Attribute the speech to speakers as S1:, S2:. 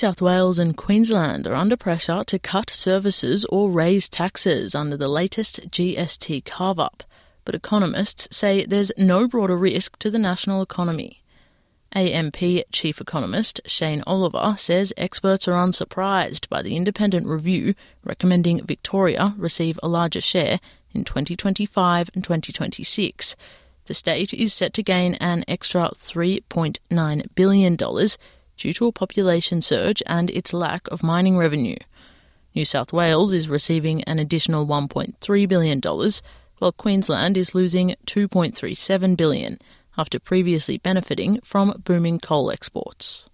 S1: South Wales and Queensland are under pressure to cut services or raise taxes under the latest GST carve-up, but economists say there's no broader risk to the national economy. AMP Chief Economist Shane Oliver says experts are unsurprised by the independent review recommending Victoria receive a larger share in 2025 and 2026. The state is set to gain an extra $3.9 billion due to a population surge and its lack of mining revenue. New South Wales is receiving an additional $1.3 billion, while Queensland is losing $2.37 billion, after previously benefiting from booming coal exports.